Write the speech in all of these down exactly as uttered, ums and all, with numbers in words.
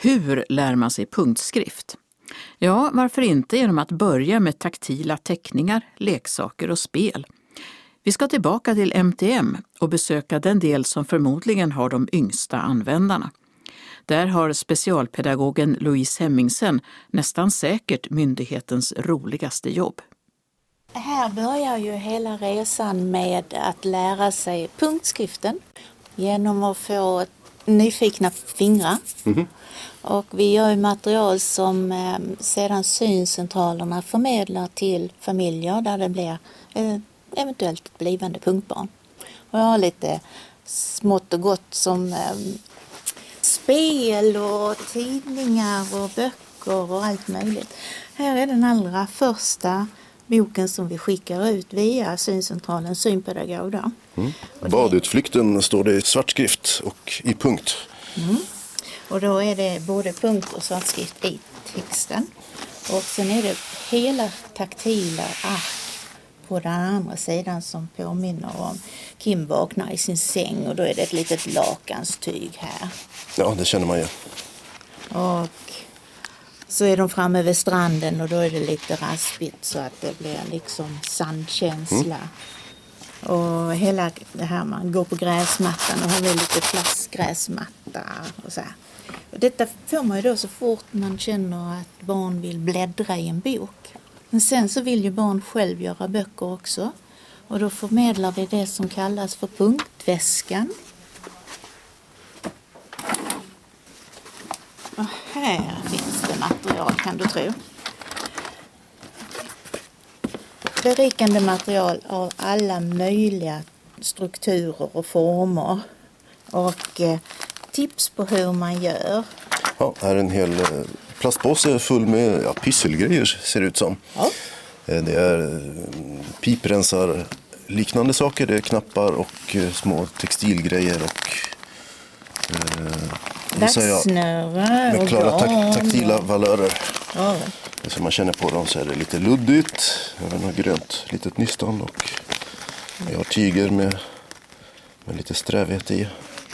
Hur lär man sig punktskrift? Ja, varför inte genom att börja med taktila teckningar, leksaker och spel. Vi ska tillbaka till M T M och besöka den del som förmodligen har de yngsta användarna. Där har specialpedagogen Louise Hemmingsen nästan säkert myndighetens roligaste jobb. Här börjar ju hela resan med att lära sig punktskriften genom att få nyfikna fingrar. Mm-hmm. Och vi gör ju material som eh, sedan syncentralerna förmedlar till familjer där det blir eh, eventuellt ett blivande punktbarn. Och jag har lite smått och gott som eh, spel och tidningar och böcker och allt möjligt. Här är den allra första boken som vi skickar ut via syncentralen Synpedagog. Då. Mm. Badutflykten står det i svartskrift och i punkt. Mm. Och då är det både punkt och svartskrift i texten. Och sen är det hela taktila ark på den andra sidan som påminner om Kim vaknar i sin säng. Och då är det ett litet lakanstyg här. Ja, det känner man ju. Och så är de framme vid stranden och då är det lite raspigt så att det blir liksom sandkänsla. Mm. Och hela det här man går på gräsmattan och har väl lite plastgräsmatta och så här. Och detta får man ju då så fort man känner att barn vill bläddra i en bok. Men sen så vill ju barn själv göra böcker också. Och då förmedlar vi det som kallas för punktväskan. Och här finns det material, kan du tro. Berikande material av alla möjliga strukturer och former. Och eh, tips på hur man gör. Ja, här är en hel eh, plastpåse full med ja, pysselgrejer ser det ut som. Ja. Eh, det är eh, piprensar liknande saker. Det är knappar och eh, små textilgrejer och eh, Vaxsnöre med klara tak- taktila valörer. Ja. Så man känner på dem så är det lite luddigt. Jag har grönt litet nystan och jag har tyger med, med lite strävhet i.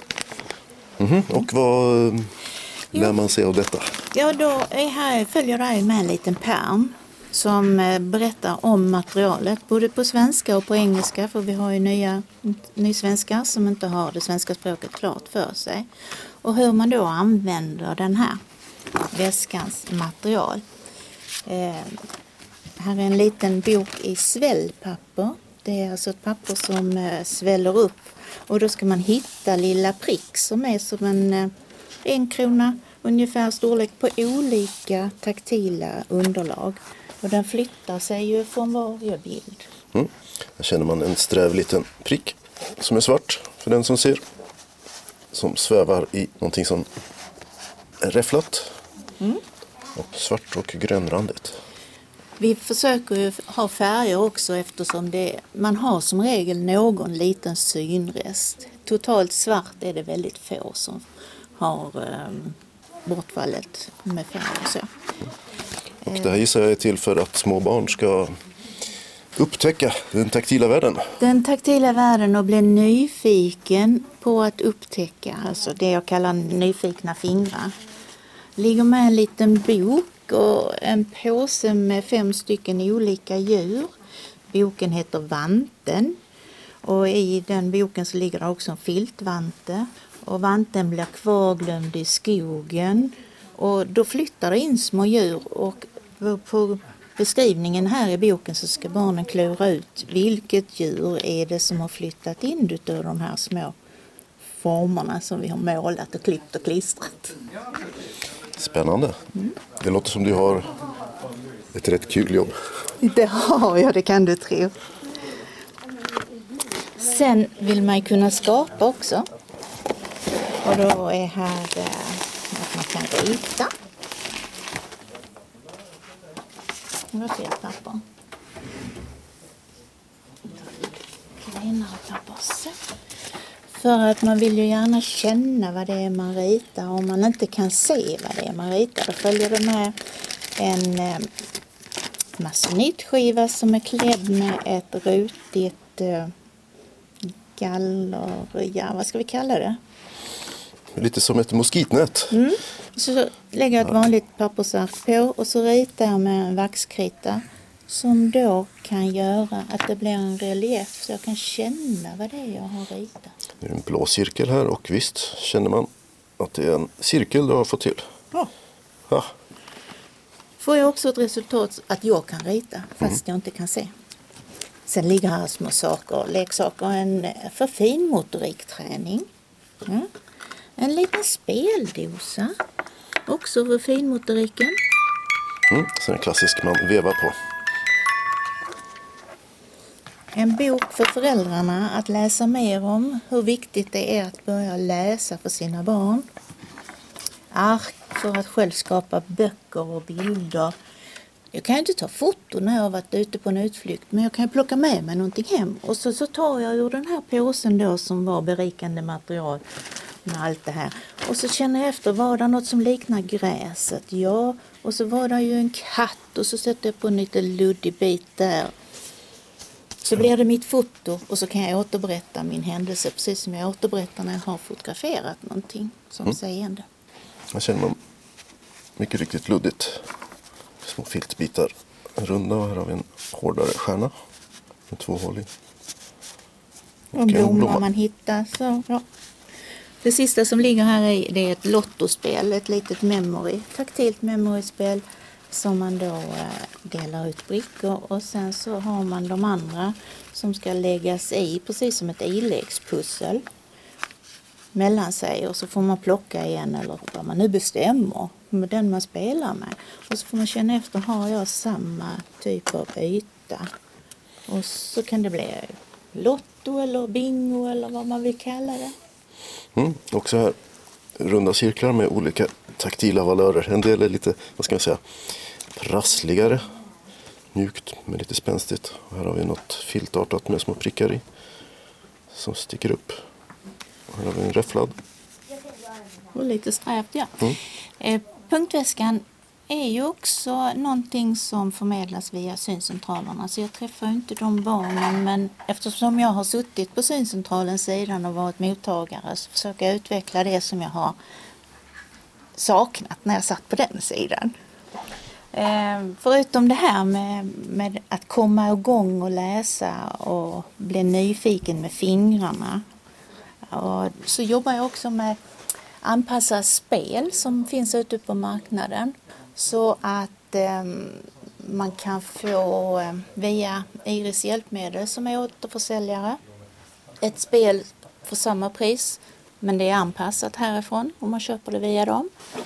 Mm-hmm. Och vad lär man sig av detta? Ja, då är här, följer jag med en liten pärm som berättar om materialet både på svenska och på engelska, för vi har ju nya nysvenskar som inte har det svenska språket klart för sig. Och hur man då använder den här väskans material. Eh, här är en liten bok i svällpapper. Det är alltså ett papper som eh, sväller upp. Och då ska man hitta lilla prick som är som en eh, en krona ungefär storlek på olika taktila underlag. Och den flyttar sig ju från varje bild. Mm. Här känner man en sträv liten prick som är svart för den som ser. Som svävar i någonting som är räfflat. Mm. Och svart och grönrandigt. Vi försöker ju ha färger också eftersom det, man har som regel någon liten synrest. Totalt svart är det väldigt få som har um, bortfallet med färg och så. Och det här gissar jag är till för att små barn ska upptäcka den taktila världen. Den taktila världen och bli nyfiken på att upptäcka, alltså det jag kallar nyfikna fingrar. Ligger med en liten bok och en påse med fem stycken olika djur. Boken heter Vanten och i den boken så ligger det också en filtvante. Och vanten blir kvarglömd i skogen och då flyttar det in små djur och på beskrivningen här i boken så ska barnen klura ut vilket djur är det som har flyttat in utav de här små formerna som vi har målat och klippt och klistrat. Spännande. Mm. Det låter som du har ett rätt kul jobb. Det har jag, det kan du tro. Sen vill man kunna skapa också. Och då är här att man kan rita. Det var fel papper. Klenare papper så. För att man vill ju gärna känna vad det är man ritar. Om man inte kan se vad det är man ritar då följer det med en eh, masonitskiva som är klädd med ett rutigt eh, galler, ja vad ska vi kalla det? Lite som ett moskitnät. Mm. Så lägger jag ett vanligt pappersark på och så ritar jag med en vaxkrita som då kan göra att det blir en relief så jag kan känna vad det är jag har ritat. Det är en blå cirkel här och visst känner man att det är en cirkel du har fått till. Ja. Ja. Får jag också ett resultat att jag kan rita fast mm. jag inte kan se. Sen ligger här små saker, leksaker, en för finmotorikträning. Mm. En liten speldosa, också för finmotoriken. Mm. Sen en klassisk man vevar på. En bok för föräldrarna att läsa mer om hur viktigt det är att börja läsa för sina barn. Ark för att själv skapa böcker och bilder. Jag kan inte ta foton när jag har varit ute på en utflykt, men jag kan plocka med mig någonting hem. Och så, så tar jag ur den här påsen då som var berikande material med allt det här. Och så känner jag efter, var det något som liknar gräset? Ja, och så var det ju en katt och så sätter jag på en liten luddig bit där. Så blir det mitt foto och så kan jag återberätta min händelse precis som jag återberättar när jag har fotograferat någonting som mm. seende. Här känner man mycket riktigt luddigt. Små filtbitar runda och här har vi en hårdare stjärna med två hål i. Och, och blommor blomma. Man hittar. Så, ja. Det sista som ligger här är, det är ett lottospel, ett litet memory, taktilt memoryspel som man då eh, delar ut brickor och sen så har man de andra som ska läggas i precis som ett ilegspussel mellan sig och så får man plocka igen eller vad man nu bestämmer med den man spelar med. Och så får man känna efter, har jag samma typ av yta? Och så kan det bli lotto eller bingo eller vad man vill kalla det. Mm, också här runda cirklar med olika taktila valörer. En del är lite, vad ska man säga, prassligare, mjukt men lite spänstigt. Och här har vi något filtartat med små prickar i som sticker upp. Och här har vi en räfflad. Och lite strävt, ja. Mm. Eh, punktväskan är ju också någonting som förmedlas via syncentralerna. Så jag träffar inte de barnen, men eftersom jag har suttit på syncentralens sidan och varit mottagare så försöker jag utveckla det som jag har saknat när jag satt på den sidan. Eh, förutom det här med, med att komma igång och läsa och bli nyfiken med fingrarna. Och så jobbar jag också med anpassa spel som finns ute på marknaden så att eh, man kan få eh, via Iris hjälpmedel som är återförsäljare ett spel för samma pris men det är anpassat härifrån om man köper det via dem.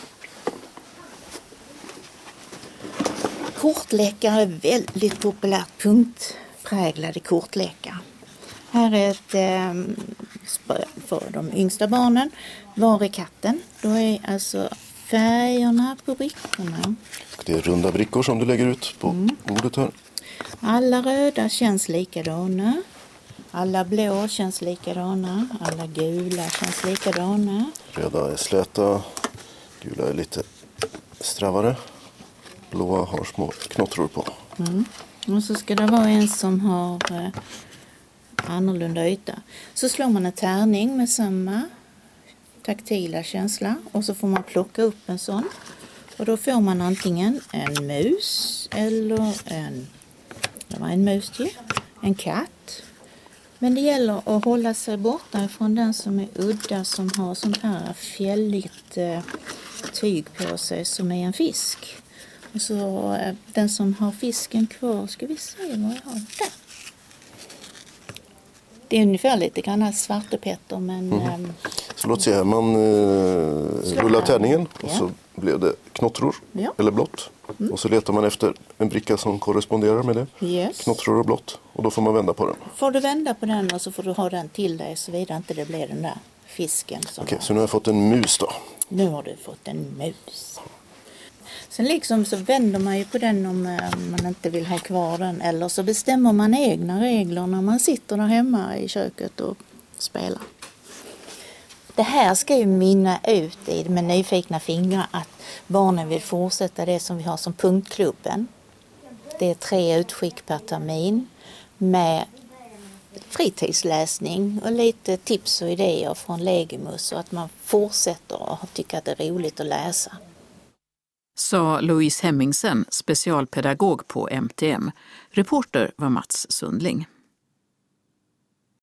Kortlekar är väldigt populärt, punktpräglade kortlekar. Här är ett eh, spel för de yngsta barnen. Var är katten? Då är alltså färgerna på brickorna. Det är runda brickor som du lägger ut på mm. bordet här. Alla röda känns likadana. Alla blå känns likadana. Alla gula känns likadana. Röda är släta. Gula är lite strävare. Blåa har små knottror på. Mm. Och så ska det vara en som har eh, annorlunda yta. Så slår man en tärning med samma taktila känsla och så får man plocka upp en sån. Och då får man antingen en mus eller en, det var en mus till, en katt. Men det gäller att hålla sig borta från den som är udda som har sånt här fjälligt eh, tyg på sig som är en fisk. Och så eh, den som har fisken kvar, ska vi se vad jag har där. Det är ungefär lite grann svartepetter men... Mm. Ähm, så låt se här, man äh, rullar tärningen och ja. Så blev det knottror ja. Eller blått. Mm. Och så letar man efter en bricka som korresponderar med det. Yes. Knottror och blått. Och då får man vända på den. Får du vända på den och så får du ha den till dig så vidare inte det blir den där fisken. Okej, okay, så nu har jag fått en mus då. Nu har du fått en mus. Sen liksom så vänder man ju på den om man inte vill ha kvar den. Eller så bestämmer man egna regler när man sitter där hemma i köket och spelar. Det här ska ju minna ut i med nyfikna fingrar att barnen vill fortsätta det som vi har som punktklubben. Det är tre utskick per termin med fritidsläsning och lite tips och idéer från Legimus och att man fortsätter att tycka att det är roligt att läsa. Sa Louise Hemmingsen, specialpedagog på M T M. Reporter var Mats Sundling.